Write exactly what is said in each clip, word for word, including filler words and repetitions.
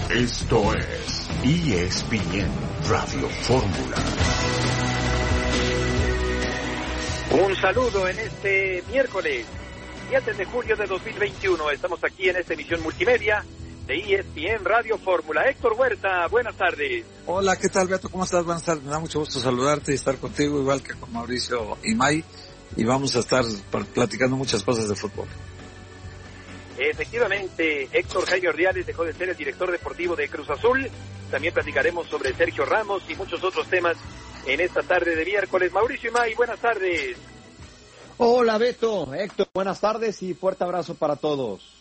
Esto es E S P N Radio Fórmula. Un saludo en este miércoles, siete de julio de dos mil veintiuno. Estamos aquí en esta emisión multimedia de E S P N Radio Fórmula. Héctor Huerta, buenas tardes. Hola, ¿qué tal, Beto? ¿Cómo estás? Buenas tardes. Me da mucho gusto saludarte y estar contigo, igual que con Mauricio y May. Y vamos a estar platicando muchas cosas de fútbol. Efectivamente, Héctor Jaime Ordiales dejó de ser el director deportivo de Cruz Azul. También platicaremos sobre Sergio Ramos y muchos otros temas en esta tarde de miércoles. Mauricio y May, buenas tardes. Hola, Beto, Héctor, buenas tardes y fuerte abrazo para todos.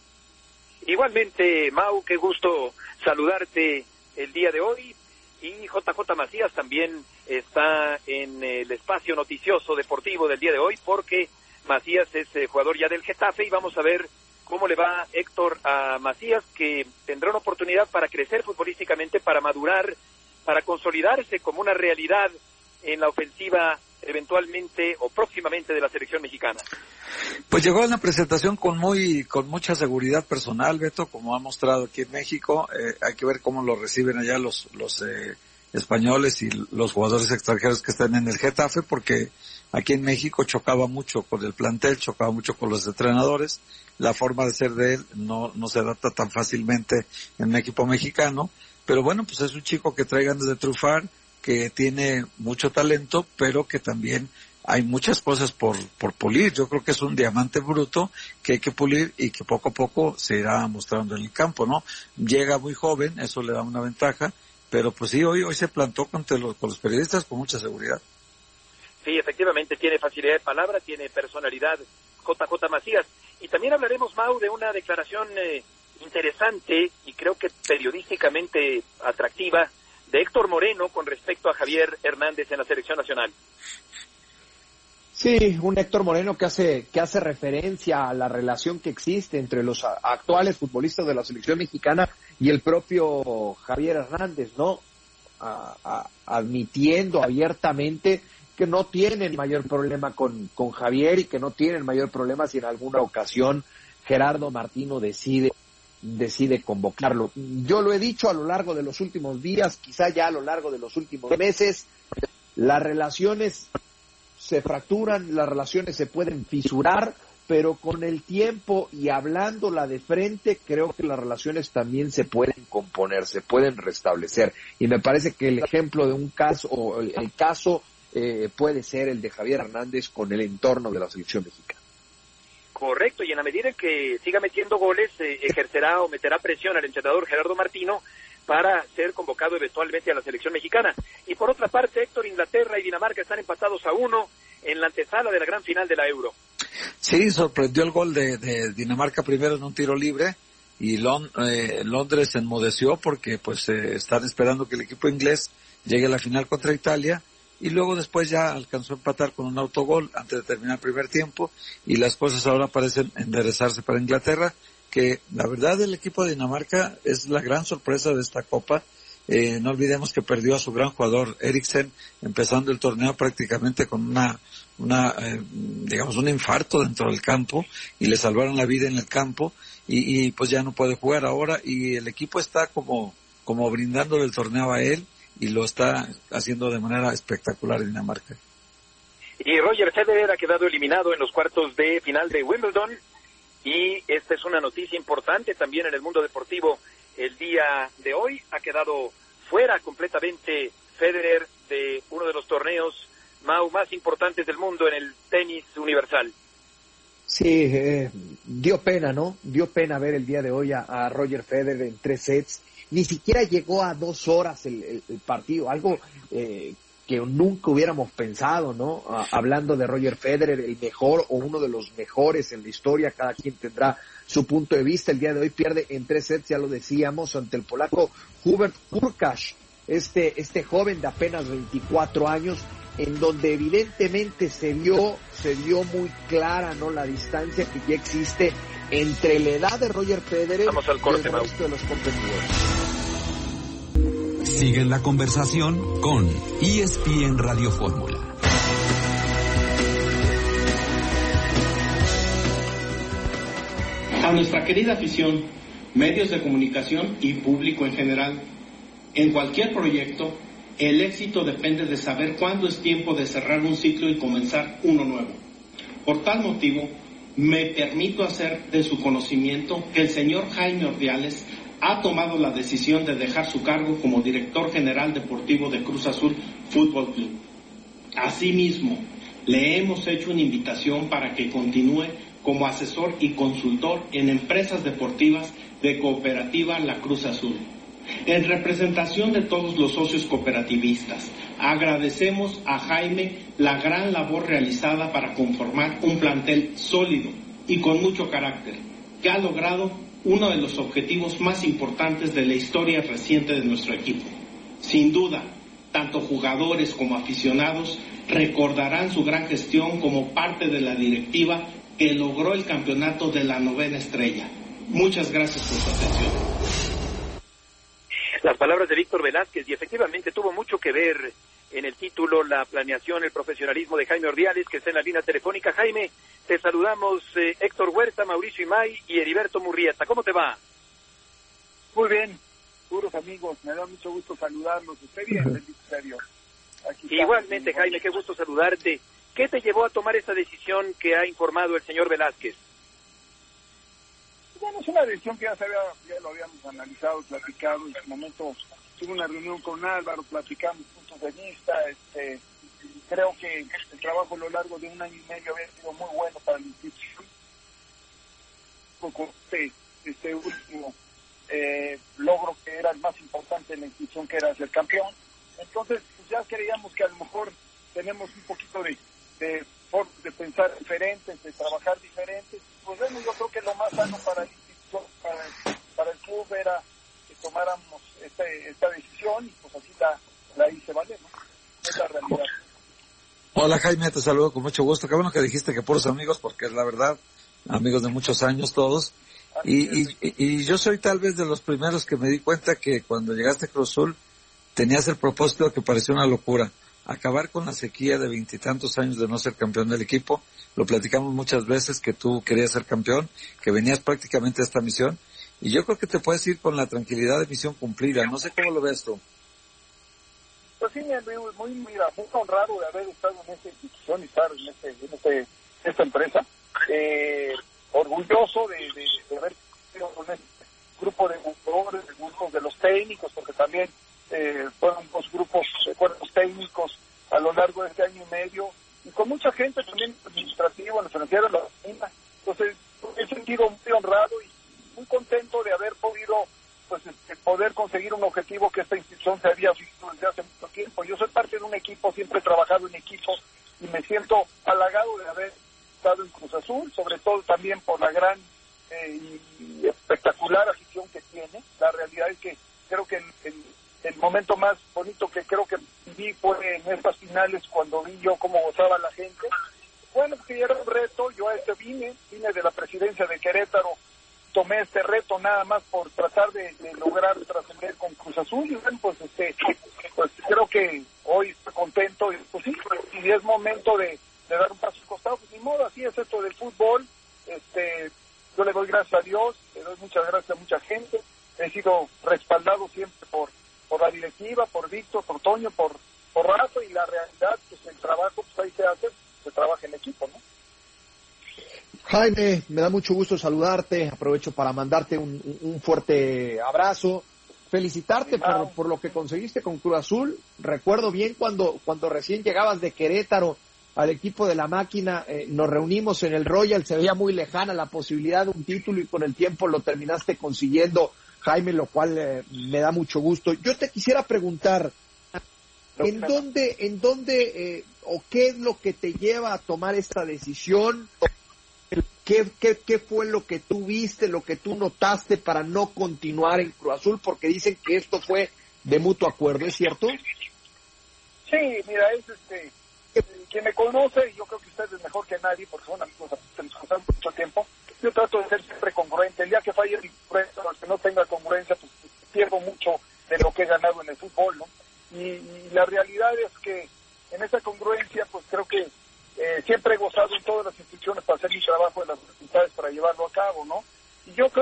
Igualmente, Mau, qué gusto saludarte el día de hoy. Y J J Macías también está en el espacio noticioso deportivo del día de hoy, porque Macías es eh, jugador ya del Getafe, y vamos a ver cómo le va, Héctor, a Macías, que tendrá una oportunidad para crecer futbolísticamente, para madurar, para consolidarse como una realidad en la ofensiva eventualmente o próximamente de la selección mexicana. Pues llegó a la presentación con muy con mucha seguridad personal, Beto, como ha mostrado aquí en México. Eh, hay que ver cómo lo reciben allá los los eh, españoles y los jugadores extranjeros que están en el Getafe, porque aquí en México chocaba mucho con el plantel, chocaba mucho con los entrenadores. La forma de ser de él no no se adapta tan fácilmente en un equipo mexicano, pero bueno, pues es un chico que trae ganas de triunfar, que tiene mucho talento, pero que también hay muchas cosas por por pulir. Yo creo que es un diamante bruto que hay que pulir y que poco a poco se irá mostrando en el campo, ¿no? Llega muy joven, eso le da una ventaja, pero pues sí, hoy hoy se plantó con los, con los periodistas con mucha seguridad. Sí, efectivamente, tiene facilidad de palabra, tiene personalidad J J Macías. Y también hablaremos, Mau, de una declaración eh, interesante y creo que periodísticamente atractiva de Héctor Moreno con respecto a Javier Hernández en la selección nacional. Sí, un Héctor Moreno que hace que hace referencia a la relación que existe entre los a, actuales futbolistas de la selección mexicana y el propio Javier Hernández, ¿no? A, a, admitiendo abiertamente que no tienen mayor problema con, con Javier y que no tienen mayor problema si en alguna ocasión Gerardo Martino decide decide convocarlo. Yo lo he dicho a lo largo de los últimos días, quizá ya a lo largo de los últimos meses, las relaciones se fracturan, las relaciones se pueden fisurar, pero con el tiempo y hablándola de frente, creo que las relaciones también se pueden componer, se pueden restablecer. Y me parece que el ejemplo de un caso, o el, el caso eh, puede ser el de Javier Hernández con el entorno de la selección mexicana. Correcto, y en la medida en que siga metiendo goles, eh, ejercerá o meterá presión al entrenador Gerardo Martino para ser convocado eventualmente a la selección mexicana. Y por otra parte, Héctor, Inglaterra y Dinamarca están empatados a uno en la antesala de la gran final de la Euro. Sí, sorprendió el gol de, de Dinamarca primero en un tiro libre, y Lon, eh, Londres se enmudeció porque pues eh, están esperando que el equipo inglés llegue a la final contra Italia, y luego después ya alcanzó a empatar con un autogol antes de terminar el primer tiempo, y las cosas ahora parecen enderezarse para Inglaterra, que la verdad el equipo de Dinamarca es la gran sorpresa de esta Copa. Eh, no olvidemos que perdió a su gran jugador Eriksen, empezando el torneo prácticamente con una, una eh, digamos, un infarto dentro del campo, y le salvaron la vida en el campo, y, y pues ya no puede jugar ahora, y el equipo está como, como brindándole el torneo a él, y lo está haciendo de manera espectacular en Dinamarca. Y Roger Federer ha quedado eliminado en los cuartos de final de Wimbledon, y esta es una noticia importante también en el mundo deportivo. El día de hoy ha quedado fuera completamente Federer de uno de los torneos Mau, más importantes del mundo en el tenis universal. Sí, eh, dio pena, ¿no? Dio pena ver el día de hoy a, a Roger Federer en tres sets. Ni siquiera llegó a dos horas el, el, el partido, algo eh, que nunca hubiéramos pensado, ¿no? Ah, hablando de Roger Federer, el mejor o uno de los mejores en la historia, cada quien tendrá su punto de vista. El día de hoy pierde en tres sets, ya lo decíamos, ante el polaco Hubert Hurkacz, este, este joven de apenas veinticuatro años, en donde evidentemente se vio, se vio muy clara, ¿no?, la distancia que ya existe entre la edad de Roger Federer Vamos al corte, y el resto de los competidores. Sigue la conversación con E S P N Radio Fórmula. A nuestra querida afición, medios de comunicación y público en general. En cualquier proyecto, el éxito depende de saber cuándo es tiempo de cerrar un ciclo y comenzar uno nuevo. Por tal motivo, me permito hacer de su conocimiento que el señor Jaime Ordiales ha tomado la decisión de dejar su cargo como director general deportivo de Cruz Azul Fútbol Club. Asimismo, le hemos hecho una invitación para que continúe como asesor y consultor en empresas deportivas de Cooperativa La Cruz Azul. En representación de todos los socios cooperativistas, agradecemos a Jaime la gran labor realizada para conformar un plantel sólido y con mucho carácter, que ha logrado uno de los objetivos más importantes de la historia reciente de nuestro equipo. Sin duda, tanto jugadores como aficionados recordarán su gran gestión como parte de la directiva que logró el campeonato de la novena estrella. Muchas gracias por su atención. Las palabras de Víctor Velázquez, y efectivamente tuvo mucho que ver en el título, la planeación, el profesionalismo de Jaime Ordiales, que está en la línea telefónica. Jaime, te saludamos eh, Héctor Huerta, Mauricio Imay y Heriberto Murrieta. ¿Cómo te va? Muy bien, puros amigos, me da mucho gusto saludarlos. Usted bien, bendito sea Dios. Igualmente, estamos, Jaime, qué gusto saludarte. ¿Qué te llevó a tomar esa decisión que ha informado el señor Velázquez? Bueno, es una decisión que ya, se había, ya lo habíamos analizado, platicado. En su momento tuve una reunión con Álvaro, platicamos puntos de vista. Este, creo que el trabajo a lo largo de un año y medio había sido muy bueno para la institución. Con este, este último eh, logro que era el más importante en la institución, que era ser campeón. Entonces, pues ya creíamos que a lo mejor tenemos un poquito de, de, de pensar diferentes, de trabajar diferentes. Pues bueno, yo creo que lo más sano para el instituto, para, para el club, era que tomáramos este, esta decisión, y pues así la, la hice, ¿vale? ¿No? Es la realidad. Hola Jaime, te saludo con mucho gusto. Qué bueno que dijiste que puros amigos, porque es la verdad, amigos de muchos años todos. Y, y, y yo soy tal vez de los primeros que me di cuenta que cuando llegaste a Cruz Azul tenías el propósito que pareció una locura, acabar con la sequía de veintitantos años de no ser campeón del equipo. Lo platicamos muchas veces, que tú querías ser campeón, que venías prácticamente a esta misión, y yo creo que te puedes ir con la tranquilidad de misión cumplida. No sé cómo lo ves tú. Pues sí, muy, muy, mira, muy honrado de haber estado en esta institución y estar en, este, en este, esta empresa. Eh, orgulloso de, de, de haber sido con este grupo de jugadores, de grupos de los técnicos, porque también eh, fueron dos grupos de cuerpos técnicos a lo largo de este año y medio, y con mucha gente también administrativa, en la financiera, la oficina. Entonces, he sentido muy honrado y muy contento de haber podido, pues, este, poder conseguir un objetivo que esta institución se había visto desde hace mucho tiempo. Yo soy parte de un equipo, siempre he trabajado en equipo, y me siento halagado de haber estado en Cruz Azul, sobre todo también por la gran eh, y espectacular afición que tiene. La realidad es que creo que el, el, el momento más bonito que creo que viví fue en estas finales, cuando vi yo cómo gozaba la gente. Bueno, porque era un reto, yo a este vine, vine de la presidencia de Querétaro, tomé este reto nada más por tratar de, de lograr trascender con Cruz Azul, y bueno, pues este, pues creo que hoy estoy contento, y pues sí, y es momento de, de dar un paso al costado, pues ni modo, así es esto del fútbol. Este, yo le doy gracias a Dios, le doy muchas gracias a mucha gente, he sido respaldado siempre por, por la directiva, por Víctor, por Toño, por, por Rafa, y la realidad, pues el trabajo, pues ahí se hace, se trabaja en equipo, ¿no? Jaime, me da mucho gusto saludarte, aprovecho para mandarte un, un fuerte abrazo, felicitarte por, por lo que conseguiste con Cruz Azul. Recuerdo bien cuando, cuando recién llegabas de Querétaro al equipo de la máquina, eh, nos reunimos en el Royal, se veía muy lejana la posibilidad de un título, y con el tiempo lo terminaste consiguiendo, Jaime, lo cual eh, me da mucho gusto. Yo te quisiera preguntar, ¿en dónde, en dónde eh, o qué es lo que te lleva a tomar esta decisión? ¿Qué, qué, ¿Qué fue lo que tú viste, lo que tú notaste para no continuar en Cruz Azul? Porque dicen que esto fue de mutuo acuerdo, ¿es cierto? Sí, mira, es este, quien me conoce, yo creo que usted es mejor que nadie, porque son amigos que nos conocen mucho tiempo. Yo trato de ser siempre congruente. El día que falle el congruencia, el que no tenga congruencia, pues pierdo mucho de lo que he ganado en el fútbol, ¿no? Y, y la realidad es que en esa congruencia, pues creo que Eh, siempre he gozado en todas las instituciones para hacer mi trabajo, de las dificultades para llevarlo a cabo, ¿no? Y yo creo que en las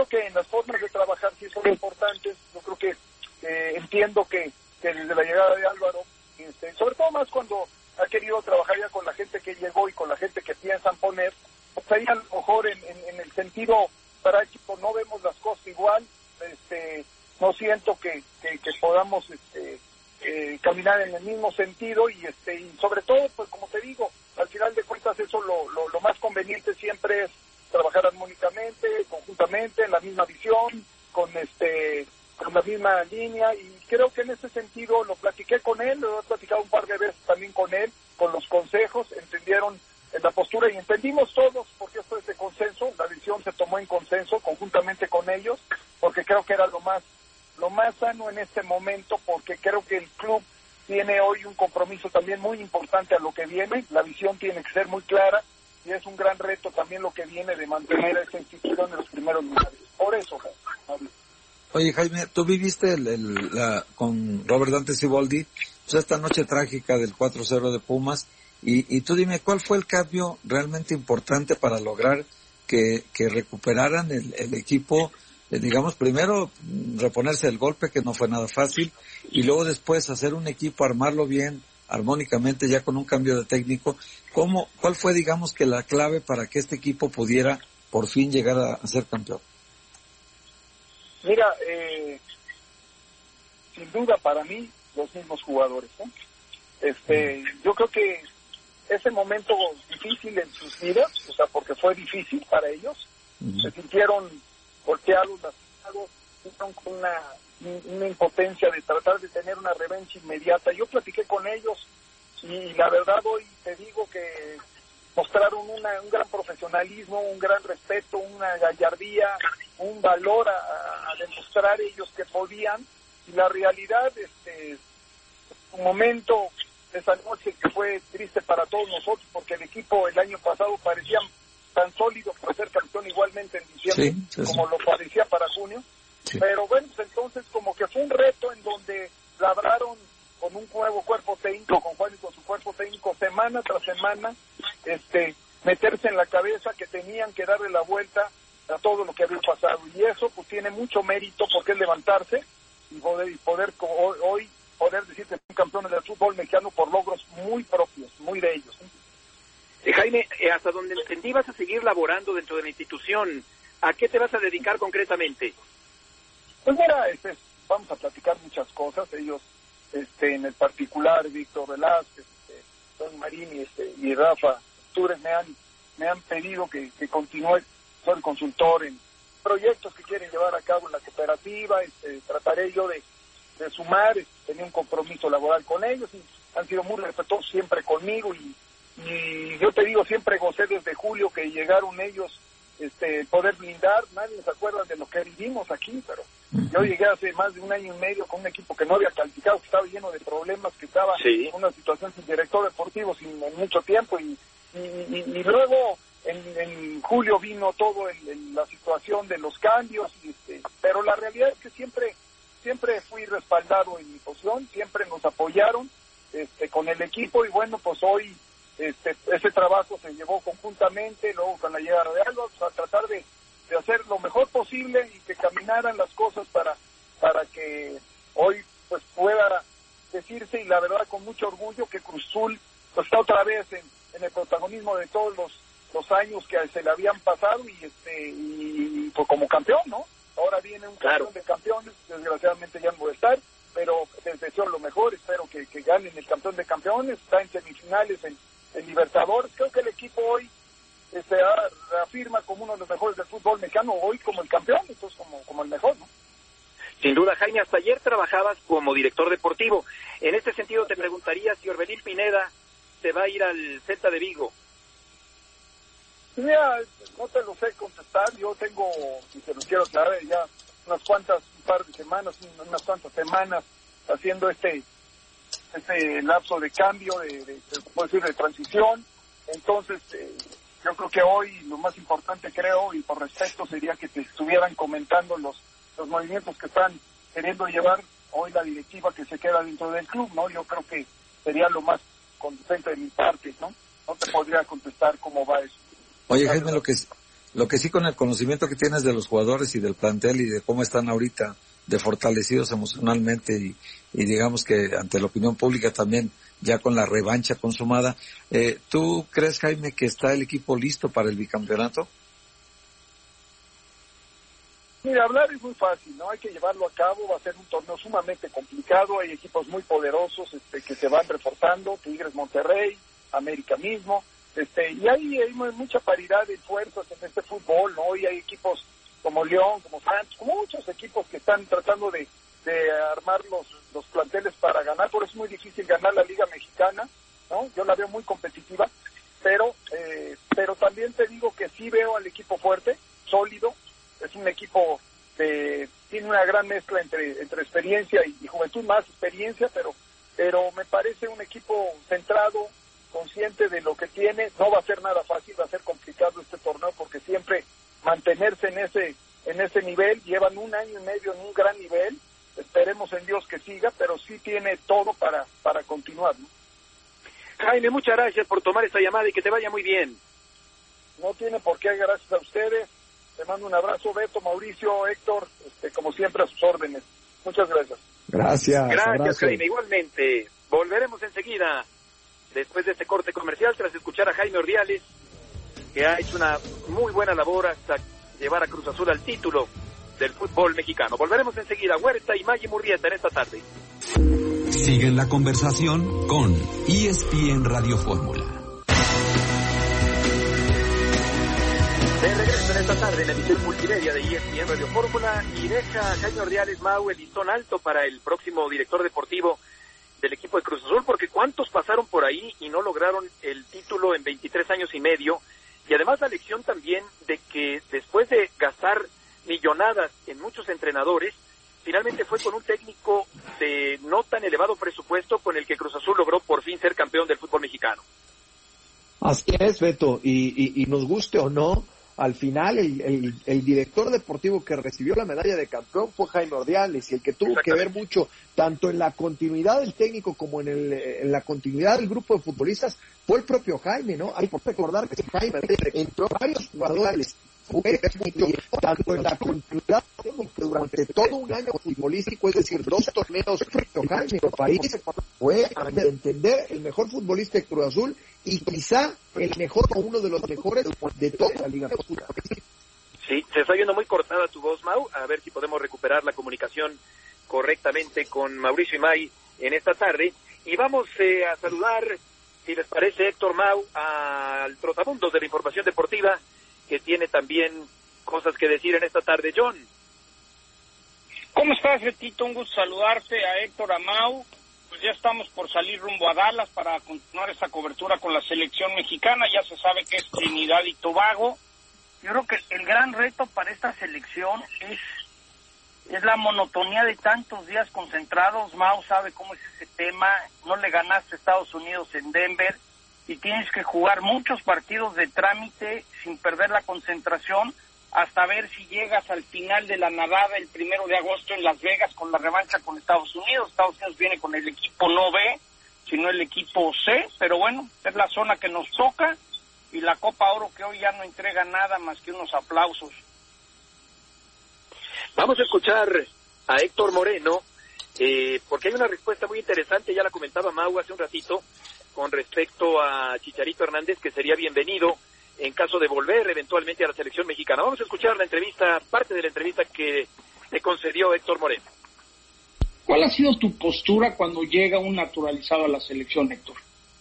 formas de trabajar sí son importantes. Yo creo que eh, entiendo que, que desde la llegada de Álvaro, este, sobre todo más cuando ha querido trabajar ya con la gente que llegó y con la gente que piensan poner, pues ahí a lo mejor en, en, en el sentido práctico no vemos las cosas igual. Este, no siento que, que, que podamos este, eh, caminar en el mismo sentido y este y sobre todo, pues como te digo, al final de cuentas eso lo, lo, lo más conveniente siempre es trabajar armónicamente, conjuntamente, en la misma visión, con este con la misma línea, y creo que en ese sentido lo platiqué con él, lo he platicado un par de veces también con él, con los consejos, entendieron en la postura y entendimos todos, porque esto es de consenso, la decisión se tomó en consenso, conjuntamente con ellos, porque creo que era lo más, lo más sano en este momento, porque creo que el club tiene hoy un compromiso también muy importante a lo que viene, la visión tiene que ser muy clara, y es un gran reto también lo que viene de mantener a esta institución en los primeros lugares. Por eso, Jaime. Oye, Jaime, tú viviste el, el, la, con Robert Dante Siboldi pues esta noche trágica del cuatro cero de Pumas, y, y tú dime, ¿cuál fue el cambio realmente importante para lograr que, que recuperaran el, el equipo? Eh, digamos, primero reponerse del golpe, que no fue nada fácil, y luego después hacer un equipo, armarlo bien, armónicamente, ya con un cambio de técnico. ¿Cómo, cuál fue, digamos, que la clave para que este equipo pudiera por fin llegar a, a ser campeón? Mira, eh, sin duda para mí, los mismos jugadores, ¿no? Este, yo creo que ese momento difícil en sus vidas, o sea, porque fue difícil para ellos, uh-huh. se sintieron golpeados, lastimados, sintieron con una, una impotencia de tratar de tener una revancha inmediata. Yo platiqué con ellos y la verdad hoy te digo que mostraron una, un gran profesionalismo, un gran respeto, una gallardía, un valor a, a demostrar ellos que podían, y la realidad, este, un momento de esa noche que fue triste para todos nosotros, porque el equipo el año pasado parecía tan sólido para ser campeón igualmente en diciembre, sí, sí, como sí. lo parecía para junio, sí. pero bueno, pues entonces como que fue un reto en donde labraron con un nuevo cuerpo técnico, con Juan y con su cuerpo técnico, semana tras semana, este, meterse en la cabeza que tenían que darle la vuelta a todo lo que había pasado, y eso pues tiene mucho mérito, porque es levantarse y poder, y poder hoy, hoy poder decir que son campeones del fútbol mexicano por logros muy propios, muy de ellos. Eh, Jaime, eh, hasta donde entendí vas a seguir laborando dentro de la institución. ¿A qué te vas a dedicar concretamente? Pues mira, este, vamos a platicar muchas cosas. Ellos, este, en el particular, Víctor Velázquez, este, Don Marín este, y Rafa Tures me han, me han pedido que, que continúe, soy consultor en proyectos que quieren llevar a cabo en la cooperativa. Este, trataré yo de, de sumar, este, tenía un compromiso laboral con ellos y han sido muy respetuosos siempre conmigo, y y yo te digo, siempre gocé desde julio que llegaron ellos, este, poder blindar. Nadie se acuerda de lo que vivimos aquí, pero yo llegué hace más de un año y medio con un equipo que no había calificado, que estaba lleno de problemas, que estaba sí. en una situación sin director deportivo sin en mucho tiempo, y, y, y, y luego en, en julio vino todo el, el, la situación de los cambios, y este, pero la realidad es que siempre siempre fui respaldado en mi posición, siempre nos apoyaron este, con el equipo, y bueno, pues hoy Este, ese trabajo se llevó conjuntamente, luego con la llegada de Álvaro, a tratar de, de hacer lo mejor posible y que caminaran las cosas para para que hoy pues pueda decirse, y la verdad con mucho orgullo, que Cruz Azul pues está otra vez en, en el protagonismo de todos los, los años que se le habían pasado, y este y pues como campeón, ¿no? Ahora viene un claro. campeón de campeones, desgraciadamente ya no voy a estar, pero les deseo lo mejor, espero que, que ganen el campeón de campeones, está en semifinales en el Libertadores. Creo que el equipo hoy se este, reafirma como uno de los mejores del fútbol mexicano, hoy como el campeón, entonces como, como el mejor, ¿no? Sin duda, Jaime, hasta ayer trabajabas como director deportivo. En este sentido te preguntaría si Orbelín Pineda se va a ir al Celta de Vigo. Mira, no te lo sé contestar, yo tengo, y se lo quiero aclarar, ya unas cuantas, un par de semanas, unas cuantas semanas haciendo este este lapso de cambio, de, de, de, puedo decir, de transición. Entonces, eh, yo creo que hoy lo más importante, creo, y por respeto, sería que te estuvieran comentando los, los movimientos que están queriendo llevar hoy la directiva que se queda dentro del club, ¿no? Yo creo que sería lo más conducente de mi parte, ¿no? No te podría contestar cómo va eso. Oye, Jaime, lo que Lo que sí, con el conocimiento que tienes de los jugadores y del plantel y de cómo están ahorita de fortalecidos emocionalmente y, y digamos que ante la opinión pública también ya con la revancha consumada, eh, ¿tú crees, Jaime, que está el equipo listo para el bicampeonato? Mira, hablar es muy fácil, ¿no? Hay que llevarlo a cabo, va a ser un torneo sumamente complicado, hay equipos muy poderosos este, que se van reforzando, Tigres, Monterrey, América mismo, este, y hay, hay mucha paridad de fuerzas en este fútbol, ¿no? Y hay equipos como León, como Santos, como muchos equipos que están tratando de, de armar los, los planteles para ganar, por eso es muy difícil ganar la Liga Mexicana, ¿no? Yo la veo muy competitiva, pero, eh, pero también te digo que sí veo al equipo fuerte, sólido, es un equipo que tiene una gran mezcla entre entre experiencia y, y juventud, más experiencia, pero pero me parece un equipo centrado, consciente de lo que tiene. No va a ser nada fácil, va a ser complicado este torneo porque siempre mantenerse en ese en ese nivel, llevan un año y medio en un gran nivel, esperemos en Dios que siga, pero sí tiene todo para para continuar, ¿no? Jaime, muchas gracias por tomar esta llamada y que te vaya muy bien. No tiene por qué, gracias a ustedes. Te mando un abrazo, Beto, Mauricio, Héctor, este, como siempre a sus órdenes. Muchas gracias. Gracias. Gracias, abrazo. Jaime. Igualmente, volveremos enseguida, después de este corte comercial, tras escuchar a Jaime Ordiales, que ha hecho una muy buena labor hasta llevar a Cruz Azul al título del fútbol mexicano. Volveremos enseguida, Huerta y Maggi Murrieta en esta tarde. Siguen la conversación con E S P N Radio Fórmula. De regreso en esta tarde en la emisión multimedia de E S P N Radio Fórmula, y deja a Jaime Ordiales Mau el listón alto para el próximo director deportivo del equipo de Cruz Azul, porque cuántos pasaron por ahí y no lograron el título en veintitrés años y medio, y además la lección también de que después de gastar millonadas en muchos entrenadores, finalmente fue con un técnico de no tan elevado presupuesto con el que Cruz Azul logró por fin ser campeón del fútbol mexicano. Así es, Beto, y, y, y nos guste o no, al final el, el, el director deportivo que recibió la medalla de campeón fue Jaime Ordiales, y el que tuvo que ver mucho tanto en la continuidad del técnico como en, el, en la continuidad del grupo de futbolistas fue el propio Jaime, ¿no? Hay que recordar que Jaime entró varios jugadores, fue tanto en la continuidad que durante todo un año futbolístico, es decir, dos torneos, Jaime el país fue a entender el mejor futbolista de Cruz Azul y quizá el mejor o uno de los mejores de toda la Liga. Sí, se está yendo muy cortada tu voz, Mau, a ver si podemos recuperar la comunicación correctamente con Mauricio y May en esta tarde, y vamos eh, a saludar, si les parece, Héctor, Mau, al trotamundos de la información deportiva, que tiene también cosas que decir en esta tarde. John. ¿Cómo estás, Betito? Un gusto saludarte, a Héctor, a Mau. Pues ya estamos por salir rumbo a Dallas para continuar esta cobertura con la selección mexicana. Ya se sabe que es Trinidad y Tobago. Yo creo que el gran reto para esta selección es, es la monotonía de tantos días concentrados. Mau sabe cómo es ese tema. No le ganaste a Estados Unidos en Denver y tienes que jugar muchos partidos de trámite sin perder la concentración hasta ver si llegas al final de la nadada el primero de agosto en Las Vegas con la revancha con Estados Unidos. Estados Unidos viene con el equipo no B, sino el equipo C, pero bueno, es la zona que nos toca, y la Copa Oro que hoy ya no entrega nada más que unos aplausos. Vamos a escuchar a Héctor Moreno, eh, porque hay una respuesta muy interesante, ya la comentaba Mau hace un ratito, con respecto a Chicharito Hernández, que sería bienvenido en caso de volver eventualmente a la selección mexicana. Vamos a escuchar la entrevista, parte de la entrevista que le concedió Héctor Moreno. ¿Cuál ha sido tu postura cuando llega un naturalizado a la selección, Héctor?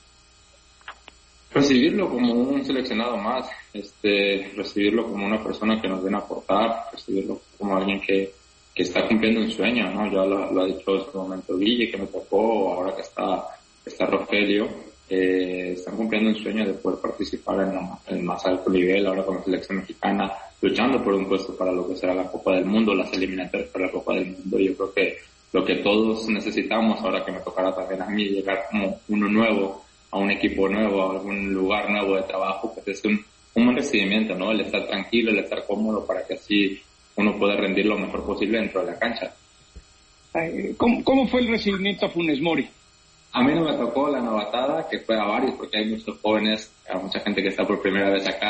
Recibirlo como un seleccionado más, este, recibirlo como una persona que nos viene a aportar, recibirlo como alguien que, que está cumpliendo un sueño, ¿no? Ya lo, lo ha dicho en su momento Guille, que me tocó, ahora que está, está Rogelio. Eh, están cumpliendo un sueño de poder participar en, la, en el más alto nivel, ahora con la selección mexicana, luchando por un puesto para lo que será la Copa del Mundo, las eliminatorias para la Copa del Mundo. Yo creo que lo que todos necesitamos, ahora que me tocará también a mí, llegar como uno nuevo, a un equipo nuevo, a algún lugar nuevo de trabajo, pues es un, un buen recibimiento, ¿no? El estar tranquilo, el estar cómodo, para que así uno pueda rendir lo mejor posible dentro de la cancha. ¿Cómo, cómo fue el recibimiento a Funes Mori? A mí no me tocó la novatada, que fue a varios, porque hay muchos jóvenes, hay mucha gente que está por primera vez acá,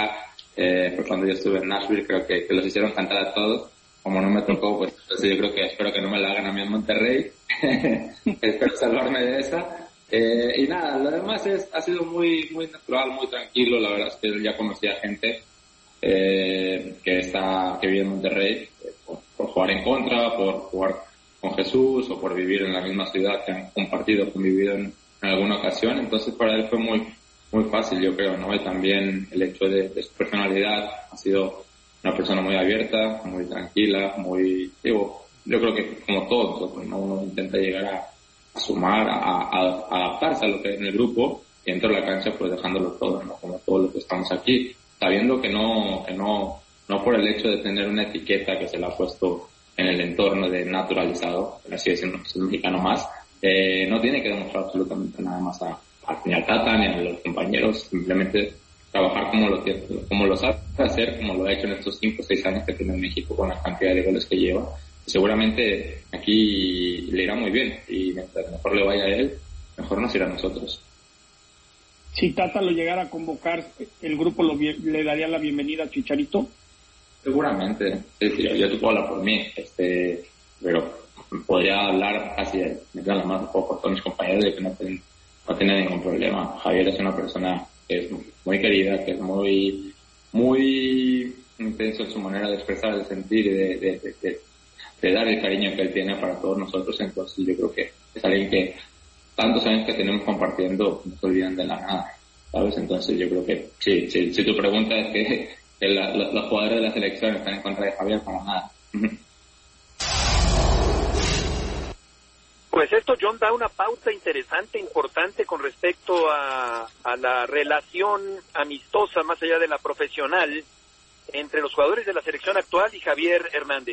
Eh, fue cuando yo estuve en Nashville, creo que, que los hicieron cantar a todos. Como no me tocó, pues yo creo que espero que no me la hagan a mí en Monterrey. Espero salvarme de esa. Eh, y nada, lo demás es, ha sido muy, muy natural, muy tranquilo. La verdad es que ya conocía gente eh, que está, que vive en Monterrey, eh, por, por jugar en contra, por jugar con Jesús o por vivir en la misma ciudad que han compartido, convivido en, en alguna ocasión. Entonces para él fue muy, muy fácil, yo creo, ¿no? Y también el hecho de, de su personalidad, ha sido una persona muy abierta, muy tranquila, muy, digo, yo creo que como todos, ¿no? Uno intenta llegar a, a sumar, a, a, a adaptarse a lo que en el grupo, y dentro de la cancha pues dejándolo todo, ¿no? Como todos los que estamos aquí, sabiendo que no, que no, no por el hecho de tener una etiqueta que se le ha puesto en el entorno de naturalizado, así decirlo, es un mexicano más, eh, no tiene que demostrar absolutamente nada más a, a, ni al Tata ni a los compañeros, simplemente trabajar como lo, como lo sabe hacer, como lo ha hecho en estos cinco o seis años que tiene en México con la cantidad de goles que lleva. Seguramente aquí le irá muy bien y mientras mejor le vaya a él, mejor nos irá a nosotros. Si Tata lo llegara a convocar, ¿el grupo lo, le daría la bienvenida a Chicharito? Seguramente, sí, sí, yo, yo te puedo hablar por mí, este, pero podría hablar casi, me quedan las manos un poco con mis compañeros de que no, ten, no tiene ningún problema. Javier es una persona que es muy querida, que es muy, muy intenso en su manera de expresar, de sentir y de, de, de, de, de dar el cariño que él tiene para todos nosotros. Entonces yo creo que es alguien que tantos años que tenemos compartiendo no se olvidan de la nada, ¿sabes? Entonces yo creo que sí, sí, si tu pregunta es que, que la, la, los jugadores de la selección están en contra de Javier, para nada. Pues esto, John, da una pauta interesante, importante con respecto a, a la relación amistosa, más allá de la profesional, entre los jugadores de la selección actual y Javier Hernández.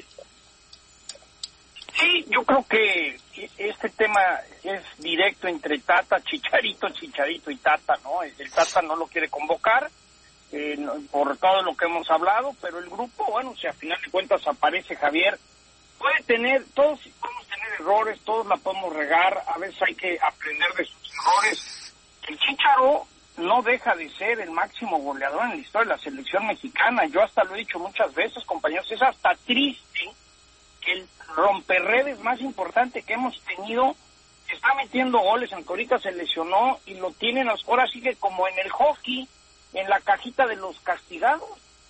Sí, yo creo que este tema es directo entre Tata, Chicharito, Chicharito y Tata, ¿no? El Tata no lo quiere convocar, eh, por todo lo que hemos hablado, pero el grupo, bueno, si a final de cuentas aparece Javier, puede tener, todos podemos tener errores, todos la podemos regar, a veces hay que aprender de sus errores. El Chicharo no deja de ser el máximo goleador en la historia de la selección mexicana. Yo hasta lo he dicho muchas veces, compañeros, es hasta triste que el romperredes más importante que hemos tenido está metiendo goles, aunque ahorita se lesionó y lo tienen ahora sí que como en el hockey, en la cajita de los castigados.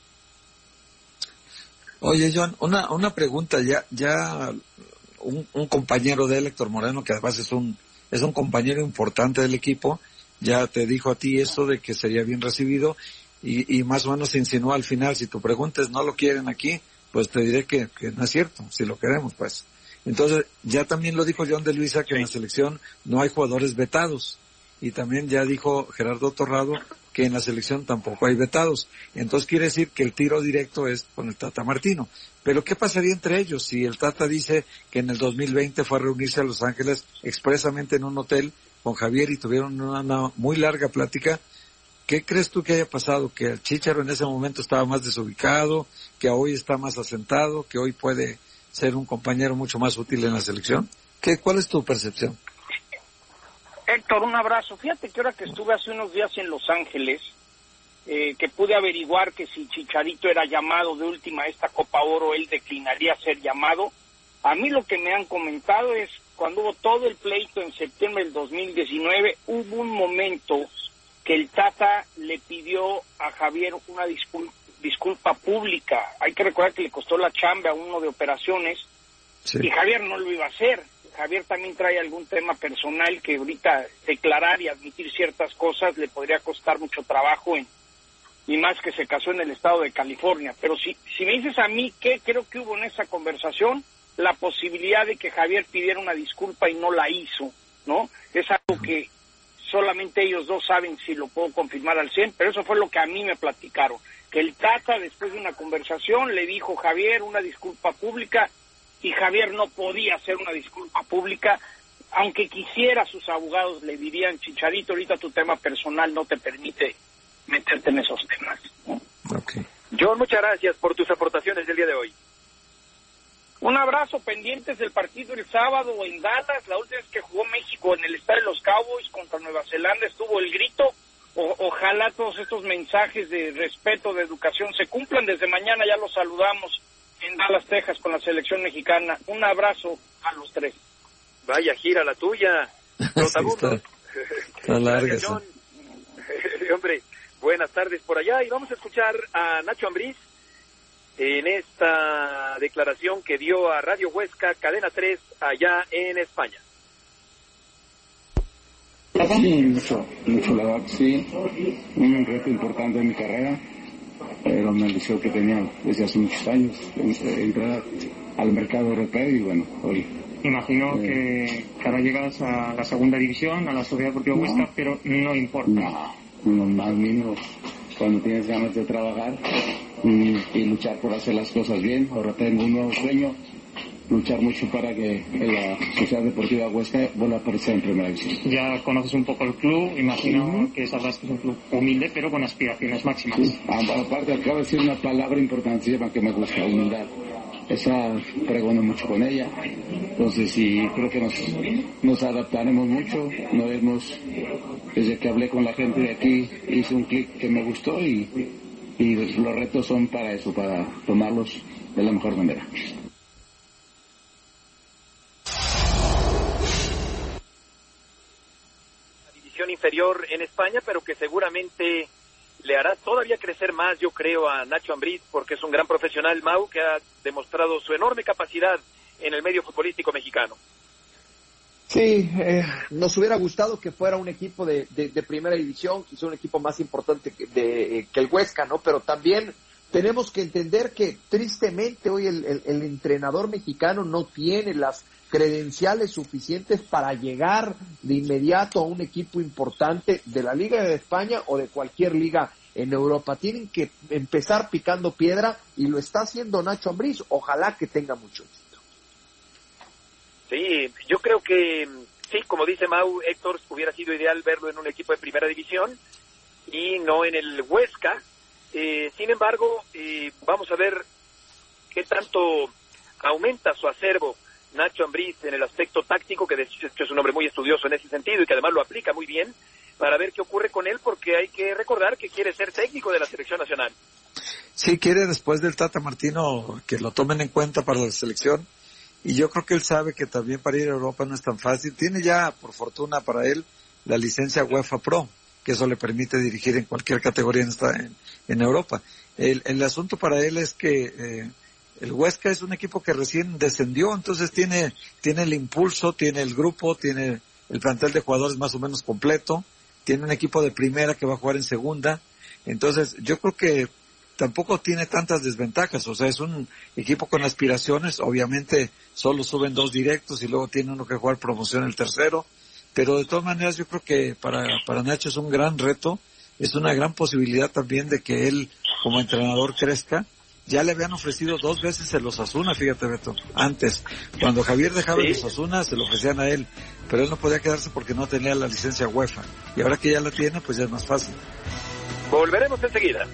Oye, John, una una pregunta, ya ya un, un compañero de él, Héctor Moreno, que además es un es un compañero importante del equipo, ya te dijo a ti eso de que sería bien recibido y, y más o menos insinuó al final, si tu pregunta es no lo quieren aquí, pues te diré que, que no es cierto, si lo queremos, pues. Entonces, ya también lo dijo John de Luisa que sí, en la selección no hay jugadores vetados. Y también ya dijo Gerardo Torrado que en la selección tampoco hay vetados. Entonces quiere decir que el tiro directo es con el Tata Martino. Pero ¿qué pasaría entre ellos si el Tata dice que en el dos mil veinte fue a reunirse a Los Ángeles expresamente en un hotel con Javier y tuvieron una, una muy larga plática? ¿Qué crees tú que haya pasado? ¿Que el Chícharo en ese momento estaba más desubicado? ¿Que hoy está más asentado? ¿Que hoy puede ser un compañero mucho más útil en la selección? ¿Qué, ¿Cuál es tu percepción? Héctor, un abrazo. Fíjate que ahora que estuve hace unos días en Los Ángeles, eh, que pude averiguar que si Chicharito era llamado de última a esta Copa Oro, él declinaría ser llamado. A mí lo que me han comentado es, cuando hubo todo el pleito en septiembre del dos mil diecinueve, hubo un momento que el Tata le pidió a Javier una disculpa, disculpa pública. Hay que recordar que le costó la chamba a uno de operaciones, sí, y Javier no lo iba a hacer. Javier también trae algún tema personal que ahorita declarar y admitir ciertas cosas le podría costar mucho trabajo, en, y más que se casó en el estado de California. Pero si, si me dices a mí qué creo que hubo en esa conversación, la posibilidad de que Javier pidiera una disculpa y no la hizo, ¿no? Es algo que solamente ellos dos saben si lo puedo confirmar al cien, pero eso fue lo que a mí me platicaron, que el Tata después de una conversación le dijo Javier una disculpa pública, y Javier no podía hacer una disculpa pública, aunque quisiera, sus abogados le dirían, Chicharito, ahorita tu tema personal no te permite meterte en esos temas, ¿no? Okay. John, muchas gracias por tus aportaciones del día de hoy. Un abrazo, pendientes del partido el sábado en Dallas. La última vez que jugó México en el estadio de los Cowboys contra Nueva Zelanda estuvo el grito o, ojalá todos estos mensajes de respeto, de educación se cumplan. Desde mañana ya los saludamos en Dallas, Texas, con la selección mexicana. Un abrazo a los tres. Vaya gira la tuya, Rotamundo. Sí, está, está larga. John. Hombre, buenas tardes por allá, y vamos a escuchar a Nacho Ambriz en esta declaración que dio a Radio Huesca, Cadena tres, allá en España. Sí, mucho, mucho, la verdad, sí. Un reto importante en mi carrera. Era una ilusión que tenía desde hace muchos años, entrar al mercado europeo, y bueno, hoy... Imagino eh, que ahora llegas a la segunda división, a la Sociedad Deportiva Huesca, no, pero no importa. No, no, más mínimo, cuando tienes ganas de trabajar y, y luchar por hacer las cosas bien. Ahora tengo un nuevo sueño, luchar mucho para que la Sociedad Deportiva Huesca vuelva a aparecer en primera división. Ya conoces un poco el club, imagino uh-huh. que sabrás que es un club humilde, pero con aspiraciones máximas. Sí. Aparte, acabo de decir una palabra importantísima que me gusta, humildad. Esa pregono mucho con ella. Entonces, sí, creo que nos, nos adaptaremos mucho. Nos vemos, desde que hablé con la gente de aquí, hice un clic que me gustó, y, y los retos son para eso, para tomarlos de la mejor manera. La división inferior en España, pero que seguramente le hará todavía crecer más, yo creo, a Nacho Ambriz, porque es un gran profesional, Mau, que ha demostrado su enorme capacidad en el medio futbolístico mexicano. Sí, eh, nos hubiera gustado que fuera un equipo de, de, de primera división, quizá un equipo más importante que, de, eh, que el Huesca, ¿no? Pero también tenemos que entender que tristemente hoy el, el, el entrenador mexicano no tiene las credenciales suficientes para llegar de inmediato a un equipo importante de la Liga de España o de cualquier liga en Europa. Tienen que empezar picando piedra, y lo está haciendo Nacho Ambriz. Ojalá que tenga mucho éxito. Sí, yo creo que sí, como dice Mau, Héctor, hubiera sido ideal verlo en un equipo de primera división y no en el Huesca. Eh, sin embargo, eh, vamos a ver qué tanto aumenta su acervo Nacho Ambriz en el aspecto táctico, que de hecho es un hombre muy estudioso en ese sentido y que además lo aplica muy bien, para ver qué ocurre con él, porque hay que recordar que quiere ser técnico de la selección nacional. Sí, quiere, después del Tata Martino, que lo tomen en cuenta para la selección, y yo creo que él sabe que también para ir a Europa no es tan fácil. Tiene ya, por fortuna para él, la licencia UEFA Pro, que eso le permite dirigir en cualquier categoría en, esta, en, en Europa. El, el asunto para él es que eh, el Huesca es un equipo que recién descendió, entonces tiene, tiene el impulso, tiene el grupo, tiene el plantel de jugadores más o menos completo, tiene un equipo de primera que va a jugar en segunda, entonces yo creo que tampoco tiene tantas desventajas, o sea, es un equipo con aspiraciones, obviamente solo suben dos directos y luego tiene uno que jugar promoción el tercero, pero de todas maneras yo creo que para, para Nacho es un gran reto, es una gran posibilidad también de que él como entrenador crezca. Ya le habían ofrecido dos veces el Osasuna, fíjate, Beto, antes, cuando Javier dejaba ¿Sí? el Osasuna se lo ofrecían a él, pero él no podía quedarse porque no tenía la licencia UEFA, y ahora que ya la tiene, pues ya es más fácil. Volveremos enseguida.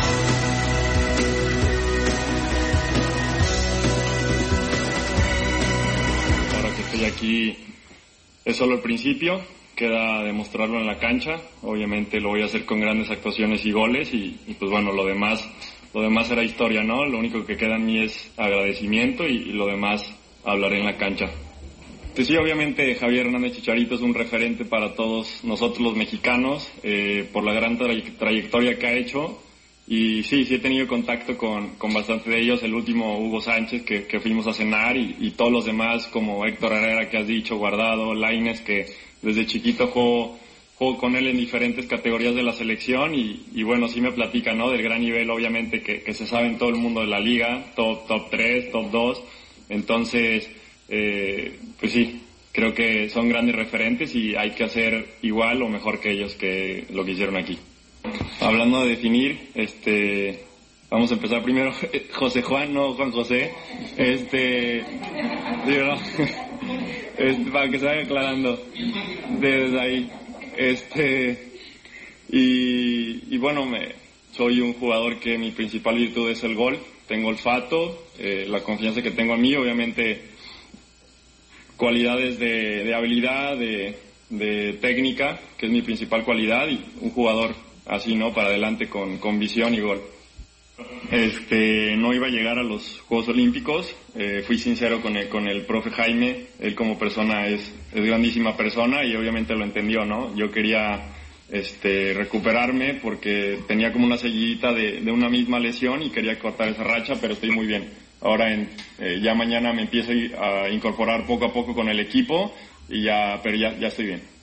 Ahora que estoy aquí es solo el principio, queda demostrarlo en la cancha, obviamente lo voy a hacer con grandes actuaciones y goles, y, y pues bueno, lo demás... Lo demás será historia, ¿no? Lo único que queda en mí es agradecimiento, y, y lo demás hablaré en la cancha. Pues sí, obviamente Javier Hernández Chicharito es un referente para todos nosotros los mexicanos, eh, por la gran tra- trayectoria que ha hecho. Y sí, sí he tenido contacto con, con bastante de ellos, el último Hugo Sánchez, que, que fuimos a cenar, y, y todos los demás, como Héctor Herrera, que has dicho, Guardado, Lainez, que desde chiquito jugó... Juego con él en diferentes categorías de la selección, y, y bueno, sí me platica, ¿no? Del gran nivel, obviamente, que, que se sabe en todo el mundo de la liga, top, top tres, top dos. Entonces, eh, pues sí, creo que son grandes referentes y hay que hacer igual o mejor que ellos, que lo que hicieron aquí. Hablando de definir, este, vamos a empezar primero, José Juan, no Juan José, este, digo, no, este, para que se vaya aclarando desde ahí. Este, y, y bueno, me, soy un jugador que mi principal virtud es el gol, tengo olfato, eh, la confianza que tengo a mí, obviamente cualidades de, de habilidad, de, de técnica, que es mi principal cualidad, y un jugador así, ¿no? Para adelante con, con visión y gol. Este, no iba a llegar a los Juegos Olímpicos, eh, fui sincero con el, con el profe Jaime, él como persona es, es grandísima persona y obviamente lo entendió, ¿no? Yo quería este, recuperarme porque tenía como una seguidita de, de una misma lesión y quería cortar esa racha, pero estoy muy bien. Ahora en, eh, ya mañana me empiezo a incorporar poco a poco con el equipo y ya, pero ya, ya estoy bien.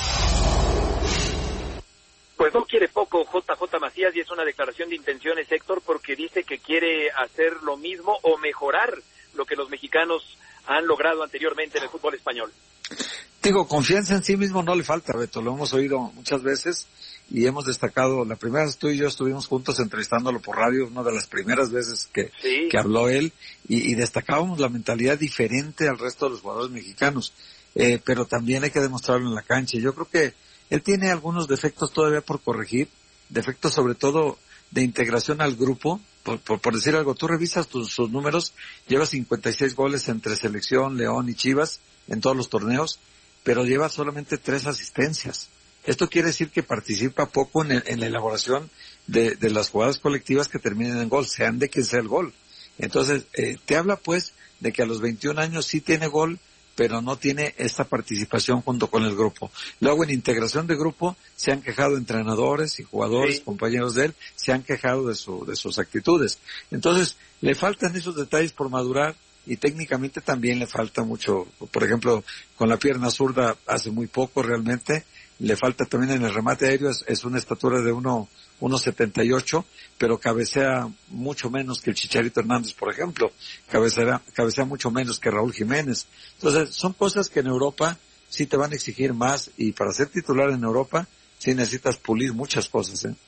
Pues no quiere poco J J Macías y es una declaración de intenciones, Héctor, porque dice que quiere hacer lo mismo o mejorar lo que los mexicanos han logrado anteriormente en el fútbol español. Digo, confianza en sí mismo no le falta, Beto, lo hemos oído muchas veces y hemos destacado, la primera vez tú y yo estuvimos juntos entrevistándolo por radio, una de las primeras veces que, sí. que habló él, y, y destacábamos la mentalidad diferente al resto de los jugadores mexicanos, eh, pero también hay que demostrarlo en la cancha. Yo creo que él tiene algunos defectos todavía por corregir, defectos sobre todo de integración al grupo. Por, por, por decir algo, tú revisas tus, sus números, lleva cincuenta y seis goles entre Selección, León y Chivas en todos los torneos, pero lleva solamente tres asistencias. Esto quiere decir que participa poco en, el, en la elaboración de, de las jugadas colectivas que terminen en gol, sean de quien sea el gol. Entonces, eh, te habla pues de que a los veintiún años sí tiene gol, pero no tiene esta participación junto con el grupo. Luego, en integración de grupo, se han quejado entrenadores y jugadores, sí. compañeros de él, se han quejado de su, de sus actitudes. Entonces, le faltan esos detalles por madurar y técnicamente también le falta mucho. Por ejemplo, con la pierna zurda hace muy poco realmente. Le falta también en el remate aéreo, es, es una estatura de uno setenta y ocho, pero cabecea mucho menos que el Chicharito Hernández, por ejemplo, cabecea, cabecea mucho menos que Raúl Jiménez. Entonces, son cosas que en Europa sí te van a exigir más, y para ser titular en Europa sí necesitas pulir muchas cosas, ¿eh?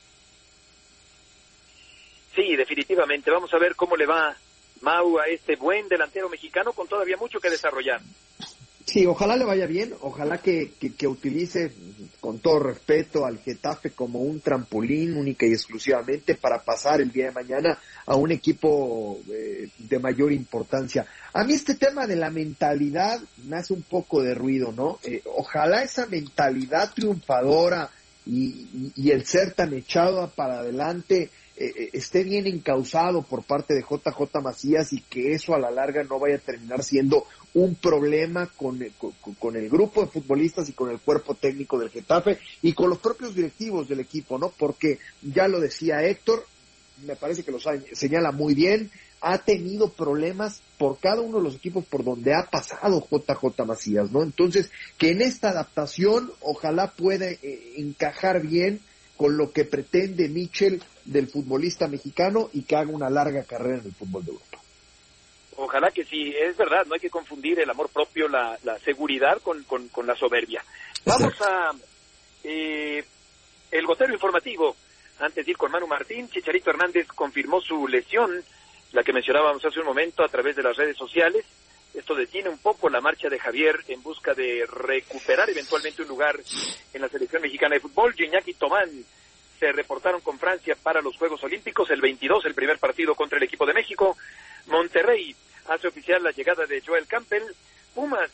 Sí, definitivamente. Vamos a ver cómo le va Mau a este buen delantero mexicano con todavía mucho que desarrollar. Sí, ojalá le vaya bien, ojalá que, que, que utilice, con todo respeto, al Getafe como un trampolín única y exclusivamente para pasar el día de mañana a un equipo eh, de mayor importancia. A mí este tema de la mentalidad me hace un poco de ruido, ¿no? Eh, ojalá esa mentalidad triunfadora y, y, y el ser tan echado para adelante eh, esté bien encauzado por parte de J J Macías y que eso a la larga no vaya a terminar siendo un problema con, con, con el grupo de futbolistas y con el cuerpo técnico del Getafe y con los propios directivos del equipo, ¿no? Porque ya lo decía Héctor, me parece que lo señala muy bien, ha tenido problemas por cada uno de los equipos por donde ha pasado J J Macías, ¿no? Entonces, que en esta adaptación ojalá pueda eh, encajar bien con lo que pretende Michel del futbolista mexicano y que haga una larga carrera en el fútbol de Europa. Ojalá que sí, es verdad, no hay que confundir el amor propio, la, la seguridad con, con, con la soberbia. Vamos a eh, el gotero informativo. Antes de ir con Manu Martín, Chicharito Hernández confirmó su lesión, la que mencionábamos hace un momento a través de las redes sociales. Esto detiene un poco la marcha de Javier en busca de recuperar eventualmente un lugar en la selección mexicana de fútbol. Gignac y Tomán se reportaron con Francia para los Juegos Olímpicos, el veintidós, el primer partido contra el equipo de México. Monterrey hace oficial la llegada de Joel Campbell. Pumas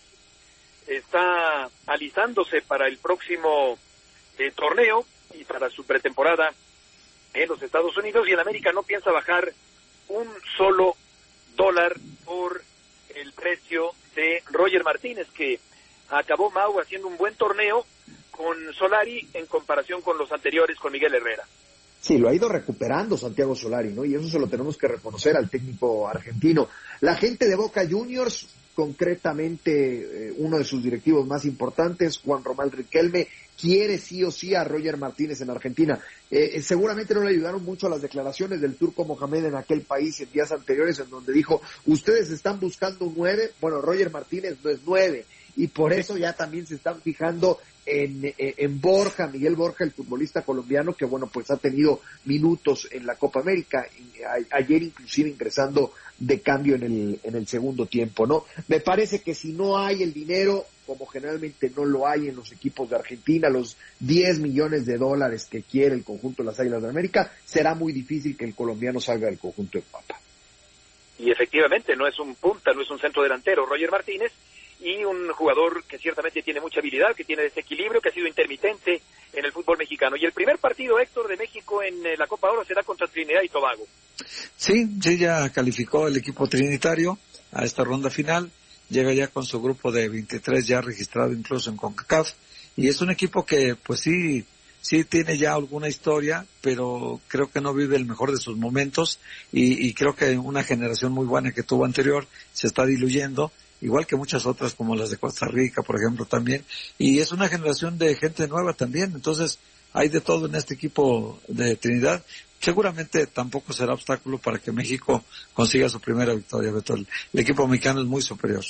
está alistándose para el próximo eh, torneo y para su pretemporada en los Estados Unidos, y el América no piensa bajar un solo dólar por el precio de Roger Martínez, que acabó, Mau, haciendo un buen torneo con Solari en comparación con los anteriores con Miguel Herrera. Sí, lo ha ido recuperando Santiago Solari, ¿no? Y eso se lo tenemos que reconocer al técnico argentino. La gente de Boca Juniors, concretamente eh, uno de sus directivos más importantes, Juan Román Riquelme, quiere sí o sí a Roger Martínez en Argentina. Eh, seguramente no le ayudaron mucho a las declaraciones del Turco Mohamed en aquel país en días anteriores, en donde dijo, ustedes están buscando un nueve, bueno, Roger Martínez no es nueve, y por eso ya también se están fijando en, en Borja, Miguel Borja, el futbolista colombiano, que bueno, pues ha tenido minutos en la Copa América, y a, ayer inclusive ingresando de cambio en el, en el segundo tiempo, ¿no? Me parece que si no hay el dinero, como generalmente no lo hay en los equipos de Argentina, los diez millones de dólares que quiere el conjunto de las Águilas de América, será muy difícil que el colombiano salga del conjunto de Papa. Y efectivamente no es un punta, no es un centro delantero, Roger Martínez, y un jugador que ciertamente tiene mucha habilidad, que tiene desequilibrio, que ha sido intermitente en el fútbol mexicano. Y el primer partido, Héctor, de México en eh, la Copa Oro será contra Trinidad y Tobago. Sí, sí, ya calificó el equipo trinitario a esta ronda final, llega ya con su grupo de veintitrés ya registrado incluso en CONCACAF, y es un equipo que pues sí, sí tiene ya alguna historia, pero creo que no vive el mejor de sus momentos, y, y creo que una generación muy buena que tuvo anterior se está diluyendo, igual que muchas otras como las de Costa Rica, por ejemplo, también, y es una generación de gente nueva también, entonces hay de todo en este equipo de Trinidad. Seguramente tampoco será obstáculo para que México consiga su primera victoria, Beto. El, el equipo mexicano es muy superior.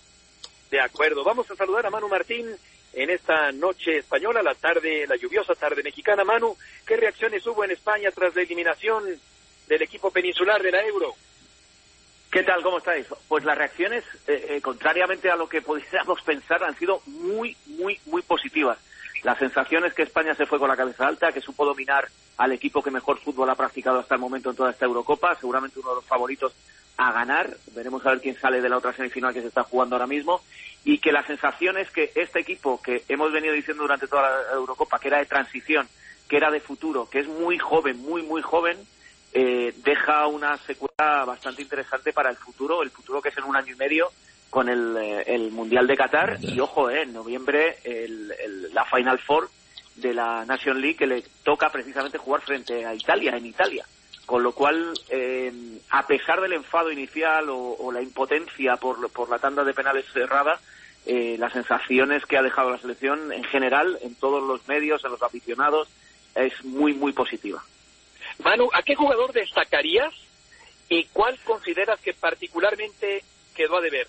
De acuerdo, vamos a saludar a Manu Martín en esta noche española, la tarde, la lluviosa tarde mexicana. Manu, ¿qué reacciones hubo en España tras la eliminación del equipo peninsular de la Euro? ¿Qué tal? ¿Cómo estáis? Pues las reacciones, eh, eh, contrariamente a lo que pudiéramos pensar, han sido muy, muy, muy positivas. La sensación es que España se fue con la cabeza alta, que supo dominar al equipo que mejor fútbol ha practicado hasta el momento en toda esta Eurocopa, seguramente uno de los favoritos a ganar. Veremos a ver quién sale de la otra semifinal que se está jugando ahora mismo. Y que la sensación es que este equipo, que hemos venido diciendo durante toda la Eurocopa, que era de transición, que era de futuro, que es muy joven, muy, muy joven, eh, deja una secuela bastante interesante para el futuro, el futuro que es en un año y medio, con el, el Mundial de Qatar, y ojo, eh, en noviembre el, el, la Final Four de la Nation League, que le toca precisamente jugar frente a Italia, en Italia, con lo cual, eh, a pesar del enfado inicial o, o la impotencia por, por la tanda de penales cerrada, eh, las sensaciones que ha dejado la selección en general, en todos los medios, en los aficionados, es muy, muy positiva. Manu, ¿a qué jugador destacarías y cuál consideras que particularmente quedó a deber?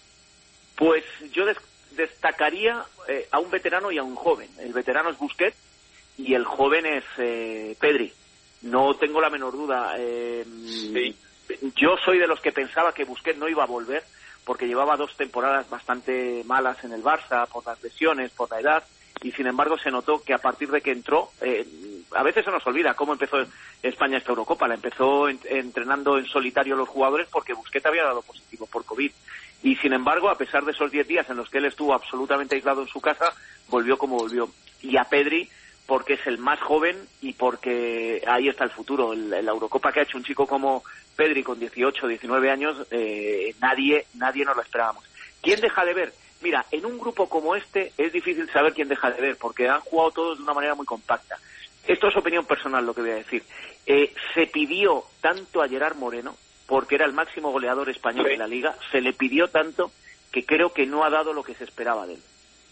Pues yo des- destacaría eh, a un veterano y a un joven. El veterano es Busquets y el joven es eh, Pedri. No tengo la menor duda. Eh, sí. Yo soy de los que pensaba que Busquets no iba a volver porque llevaba dos temporadas bastante malas en el Barça por las lesiones, por la edad, y sin embargo se notó que a partir de que entró, eh, a veces se nos olvida cómo empezó España esta Eurocopa. La empezó en- entrenando en solitario los jugadores porque Busquets había dado positivo por COVID. Y sin embargo, a pesar de esos diez días en los que él estuvo absolutamente aislado en su casa, volvió como volvió. Y a Pedri, porque es el más joven y porque ahí está el futuro. El, la Eurocopa que ha hecho un chico como Pedri con dieciocho, diecinueve años, eh, nadie, nadie nos lo esperábamos. ¿Quién deja de ver? Mira, en un grupo como este es difícil saber quién deja de ver, porque han jugado todos de una manera muy compacta. Esto es opinión personal lo que voy a decir. Eh, se pidió tanto a Gerard Moreno, porque era el máximo goleador español de la Liga, se le pidió tanto que creo que no ha dado lo que se esperaba de él.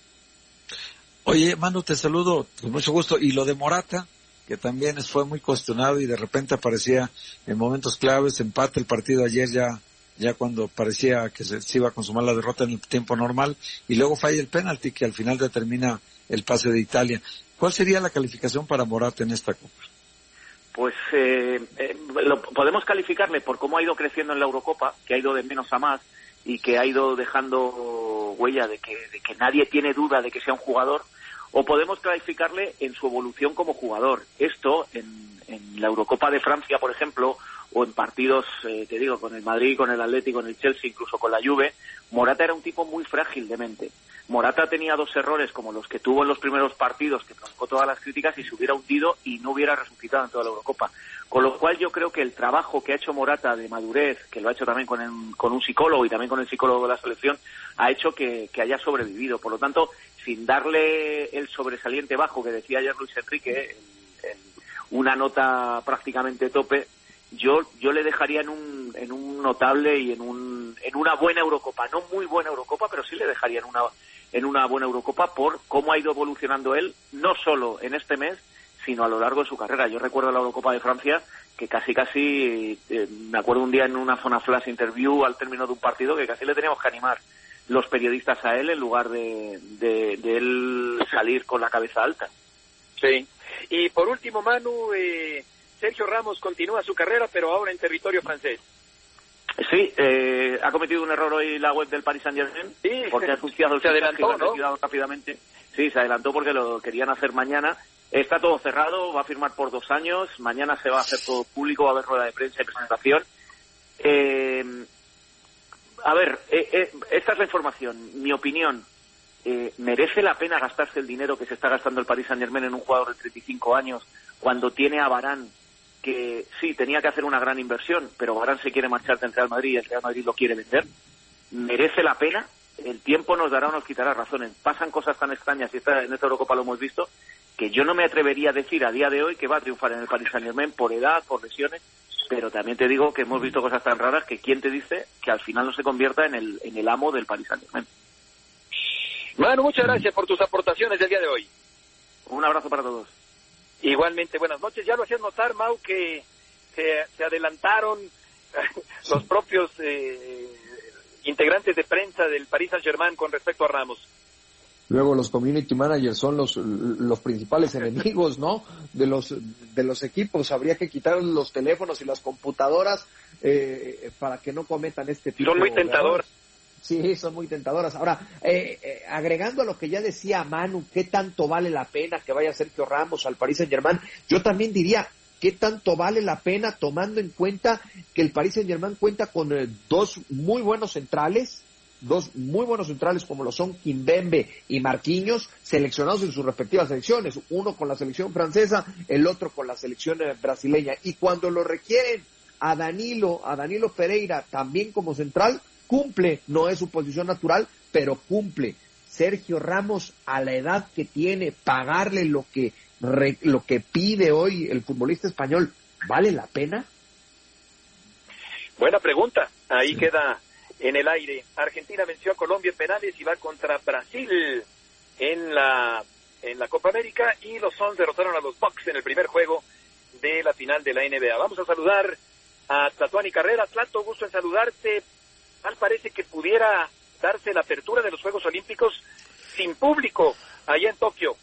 Oye, Manu, te saludo con mucho gusto. Y lo de Morata, que también fue muy cuestionado y de repente aparecía en momentos claves, empate el partido ayer ya ya cuando parecía que se, se iba a consumar la derrota en el tiempo normal, y luego falla el penalti que al final determina el pase de Italia. ¿Cuál sería la calificación para Morata en esta Copa? Pues eh, eh, lo, podemos calificarle por cómo ha ido creciendo en la Eurocopa, que ha ido de menos a más y que ha ido dejando huella de que, de que nadie tiene duda de que sea un jugador, o podemos calificarle en su evolución como jugador. Esto, en, en la Eurocopa de Francia, por ejemplo, o en partidos, eh, te digo, con el Madrid, con el Atlético, con el Chelsea, incluso con la Juve, Morata era un tipo muy frágil de mente. Morata tenía dos errores como los que tuvo en los primeros partidos, que provocó todas las críticas, y se hubiera hundido y no hubiera resucitado en toda la Eurocopa. Con lo cual yo creo que el trabajo que ha hecho Morata de madurez, que lo ha hecho también con, el, con un psicólogo y también con el psicólogo de la selección, ha hecho que, que haya sobrevivido. Por lo tanto, sin darle el sobresaliente bajo que decía ayer Luis Enrique, en, en una nota prácticamente tope, yo yo le dejaría en un en un notable y en un en una buena Eurocopa, no muy buena Eurocopa, pero sí le dejaría en una en una buena Eurocopa por cómo ha ido evolucionando él, no solo en este mes, sino a lo largo de su carrera. Yo recuerdo la Eurocopa de Francia que casi casi eh, me acuerdo un día en una zona flash interview al término de un partido que casi le teníamos que animar los periodistas a él en lugar de, de, de él salir con la cabeza alta. Sí. Y por último, Manu, eh, Sergio Ramos continúa su carrera, pero ahora en territorio francés. Sí, eh, ha cometido un error hoy la web del Paris Saint-Germain, sí, porque ha anunciado el se adelantó, ¿no? retirado rápidamente. Sí, se adelantó porque lo querían hacer mañana. Está todo cerrado, va a firmar por dos años. Mañana se va a hacer todo público, va a haber rueda de prensa y presentación. Eh, a ver, eh, eh, esta es la información. Mi opinión, eh, ¿merece la pena gastarse el dinero que se está gastando el Paris Saint-Germain en un jugador de treinta y cinco años cuando tiene a Varane, que sí, tenía que hacer una gran inversión, pero Varane se quiere marchar del Real Madrid y el Real Madrid lo quiere vender? ¿Merece la pena? El tiempo nos dará o nos quitará razones. Pasan cosas tan extrañas, y esta, en esta Eurocopa lo hemos visto, que yo no me atrevería a decir a día de hoy que va a triunfar en el Paris Saint-Germain por edad, por lesiones, pero también te digo que hemos visto cosas tan raras que quién te dice que al final no se convierta en el, en el amo del Paris Saint-Germain. Manu, muchas gracias por tus aportaciones del día de hoy. Un abrazo para todos. Igualmente, buenas noches. Ya lo hacías notar, Mau, que se, se adelantaron los propios eh, integrantes de prensa del Paris Saint-Germain con respecto a Ramos. Luego los community managers son los los principales enemigos, ¿no? De los de los equipos. Habría que quitar los teléfonos y las computadoras eh, para que no cometan este tipo de... Son muy tentadoras. Sí, son muy tentadoras. Ahora, eh, eh, agregando a lo que ya decía Manu, ¿qué tanto vale la pena que vaya Sergio Ramos al Paris Saint-Germain? Yo también diría, ¿qué tanto vale la pena tomando en cuenta que el Paris Saint-Germain cuenta con eh, dos muy buenos centrales? Dos muy buenos centrales como lo son Kimpembe y Marquinhos, seleccionados en sus respectivas selecciones, uno con la selección francesa, el otro con la selección eh, brasileña, y cuando lo requieren a Danilo, a Danilo Pereira también como central, cumple, no es su posición natural, pero cumple. Sergio Ramos, a la edad que tiene, pagarle lo que re, lo que pide hoy el futbolista español, ¿vale la pena? Buena pregunta, ahí queda en el aire. Argentina venció a Colombia en penales y va contra Brasil en la en la Copa América, y los Suns derrotaron a los Bucks en el primer juego de la final de la N B A. Vamos a saludar a Tlatuani Carrera. Tlato, gusto en saludarte. Tal parece que pudiera darse la apertura de los Juegos Olímpicos sin público allá en Tokio.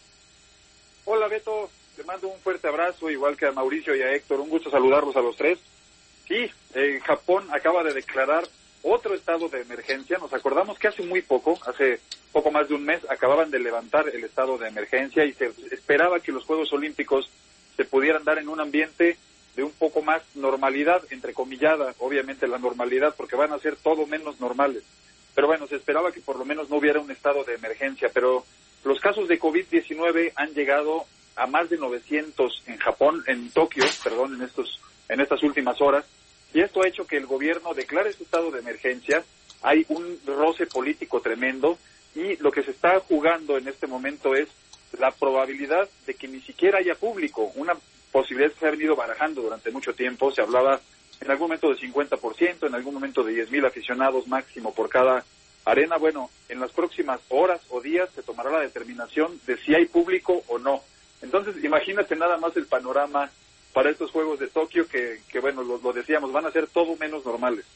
Hola Beto, te mando un fuerte abrazo, igual que a Mauricio y a Héctor, un gusto saludarlos a los tres. Sí, eh, Japón acaba de declarar otro estado de emergencia. Nos acordamos que hace muy poco, hace poco más de un mes, acababan de levantar el estado de emergencia y se esperaba que los Juegos Olímpicos se pudieran dar en un ambiente de un poco más normalidad, entrecomillada, obviamente la normalidad, porque van a ser todo menos normales. Pero bueno, se esperaba que por lo menos no hubiera un estado de emergencia, pero los casos de COVID diecinueve han llegado a más de novecientos en Japón, en Tokio, perdón, en estos en estas últimas horas, y esto ha hecho que el gobierno declare este estado de emergencia. Hay un roce político tremendo, y lo que se está jugando en este momento es la probabilidad de que ni siquiera haya público, una posibilidad que se ha venido barajando durante mucho tiempo. Se hablaba en algún momento de cincuenta por ciento, en algún momento de diez mil aficionados máximo por cada arena. Bueno, en las próximas horas o días se tomará la determinación de si hay público o no. Entonces, imagínate nada más el panorama para estos Juegos de Tokio, que, que bueno, lo, lo decíamos, van a ser todo menos normales.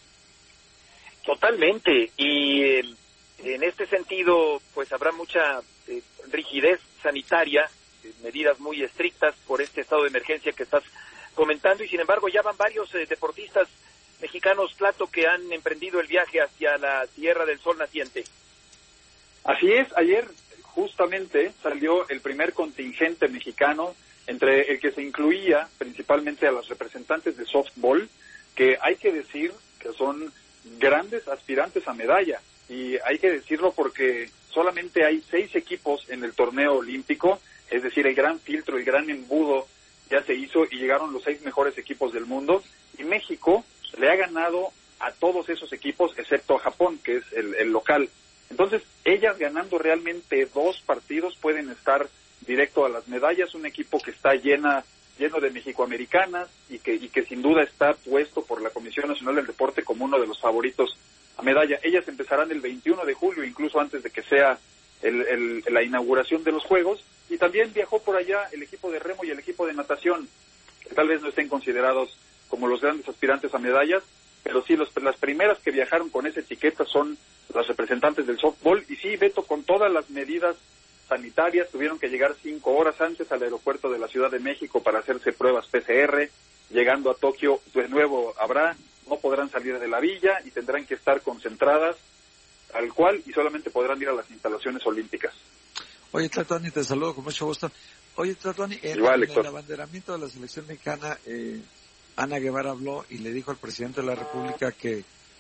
Totalmente, y eh, en este sentido, pues habrá mucha eh, rigidez sanitaria, eh, medidas muy estrictas por este estado de emergencia que estás comentando, y sin embargo ya van varios eh, deportistas mexicanos, Tlato, que han emprendido el viaje hacia la Tierra del Sol Naciente. Así es, ayer justamente salió el primer contingente mexicano, entre el que se incluía principalmente a los representantes de softball, que hay que decir que son grandes aspirantes a medalla, y hay que decirlo porque solamente hay seis equipos en el torneo olímpico, es decir, el gran filtro, el gran embudo ya se hizo y llegaron los seis mejores equipos del mundo, y México le ha ganado a todos esos equipos excepto a Japón, que es el, el local. Entonces, ellas ganando realmente dos partidos pueden estar directo a las medallas, un equipo que está llena, lleno de mexicoamericanas y que, y que sin duda está puesto por la Comisión Nacional del Deporte como uno de los favoritos a medalla. Ellas empezarán el veintiuno de julio, incluso antes de que sea el, el, la inauguración de los Juegos, y también viajó por allá el equipo de remo y el equipo de natación, que tal vez no estén considerados como los grandes aspirantes a medallas, pero sí los, las primeras que viajaron con esa etiqueta son las representantes del softball. Y sí, Beto, con todas las medidas sanitarias, tuvieron que llegar cinco horas antes al aeropuerto de la Ciudad de México para hacerse pruebas P C R. Llegando a Tokio, de nuevo habrá, no podrán salir de la villa y tendrán que estar concentradas al cual, y solamente podrán ir a las instalaciones olímpicas. Oye, Tlatuani, te saludo con mucho gusto. Oye, Tlatuani, en, Igual, en el abanderamiento de la selección mexicana, eh, Ana Guevara habló y le dijo al presidente de la República que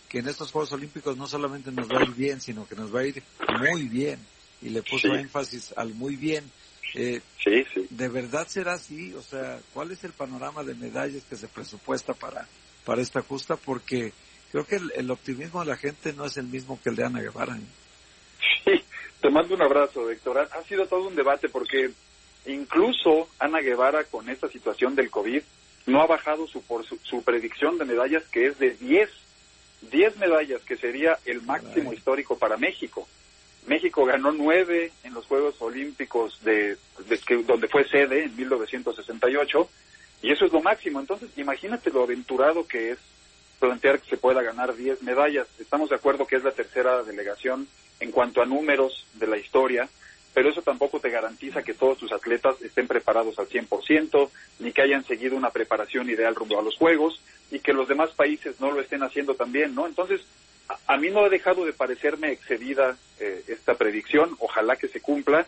que en estos Juegos Olímpicos no solamente nos va a ir bien, sino que nos va a ir muy bien. Y le puso sí. énfasis al muy bien. Eh, sí, sí. ¿De verdad será así? O sea, ¿cuál es el panorama de medallas que se presupuesta para, para esta justa? Porque creo que el, el optimismo de la gente no es el mismo que el de Ana Guevara. Sí, te mando un abrazo, Héctor. Ha sido todo un debate porque incluso Ana Guevara con esta situación del COVID no ha bajado su, por su, su predicción de medallas, que es de diez, diez medallas, que sería el máximo Ay. histórico para México. México ganó nueve en los Juegos Olímpicos de, de que, donde fue sede en mil novecientos sesenta y ocho, y eso es lo máximo. Entonces, imagínate lo aventurado que es plantear que se pueda ganar diez medallas. Estamos de acuerdo que es la tercera delegación en cuanto a números de la historia, pero eso tampoco te garantiza que todos tus atletas estén preparados al cien por ciento, ni que hayan seguido una preparación ideal rumbo a los Juegos, y que los demás países no lo estén haciendo también, ¿no? Entonces, a, a mí no ha dejado de parecerme excedida eh, esta predicción, ojalá que se cumpla,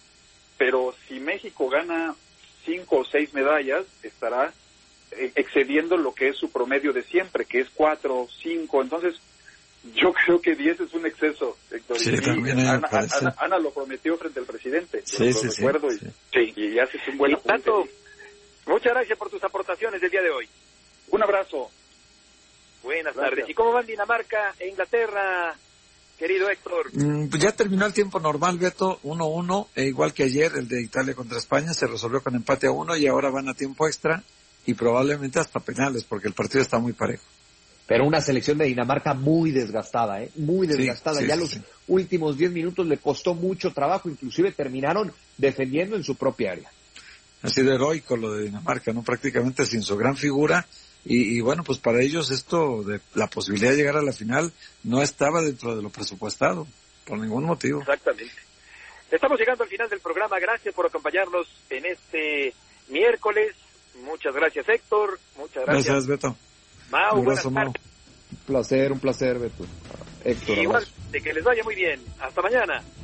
pero si México gana cinco o seis medallas, estará eh, excediendo lo que es su promedio de siempre, que es cuatro o cinco, entonces yo creo que diez es un exceso, Héctor. Sí, y también Ana, Ana, Ana lo prometió frente al presidente. Sí, lo sí, recuerdo sí, y, sí. y haces un buen apunte. Tanto, muchas gracias por tus aportaciones del día de hoy. Un abrazo. Buenas Gracias. tardes. ¿Y cómo van Dinamarca e Inglaterra, querido Héctor? Mm, pues ya terminó el tiempo normal, Beto, uno uno, e igual que ayer, el de Italia contra España se resolvió con empate a uno y ahora van a tiempo extra y probablemente hasta penales porque el partido está muy parejo. Pero una selección de Dinamarca muy desgastada, ¿eh? Muy desgastada. Sí, sí, ya sí, los sí. últimos diez minutos le costó mucho trabajo, inclusive terminaron defendiendo en su propia área. Ha sido heroico lo de Dinamarca, ¿no? Prácticamente sin su gran figura. Y, y bueno, pues para ellos esto de la posibilidad de llegar a la final no estaba dentro de lo presupuestado, por ningún motivo. Exactamente. Estamos llegando al final del programa. Gracias por acompañarnos en este miércoles. Muchas gracias, Héctor. Muchas gracias. Gracias, Beto. Mau, un abrazo, buenas tardes. Mau. Un placer, un placer, Beto. Héctor, Igual, de que les vaya muy bien. Hasta mañana.